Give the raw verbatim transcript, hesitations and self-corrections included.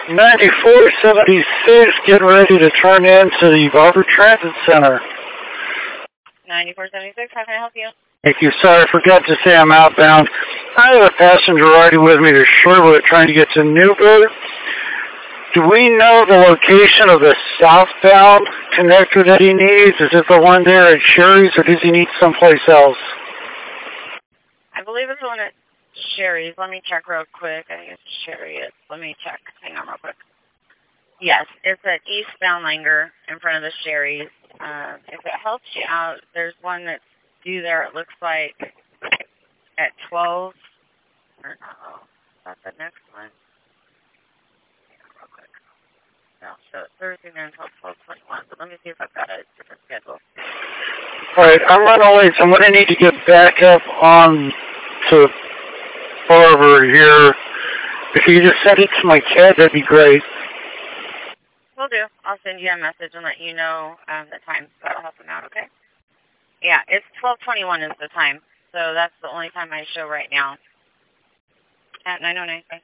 ninety-four seventy-six, getting ready to turn into the Barber Transit Center. ninety-four seventy-six, how can I help you? Thank you. Sorry, I forgot to say I'm outbound. I have a passenger riding with me to Sherwood trying to get to Newburgh. Do we know the location of the southbound connector that he needs? Is it the one there at Sherry's, or does he need someplace else? I believe it's the one at Sherry's. Let me check real quick. I think it's Sherry's. Let me check. Hang on real quick. Yes, it's at eastbound Langer in front of the Sherry's. Uh, if it helps you out, there's one that's due there, it looks like, at twelve. Or no, that's the next one. Hang on real quick. No, so it's Thursday night until twelve twenty-one. But let me see if I've got a different schedule. All right, I'm running late, so I'm going to need to get back up on to Barber here. If you could just send it to my cat, that'd be great. Will do. I'll send you a message and let you know um, the time. That'll help him out, okay? Yeah, it's twelve twenty-one is the time. So that's the only time I show right now. At nine oh nine.